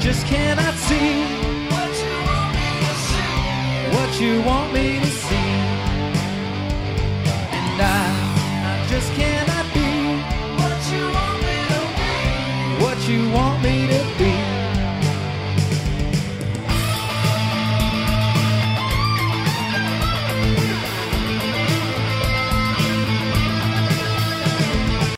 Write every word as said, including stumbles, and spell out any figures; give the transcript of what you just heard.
just cannot see what you want me to see. what you want me to see. And I, I just cannot be What you want me to be. what you want me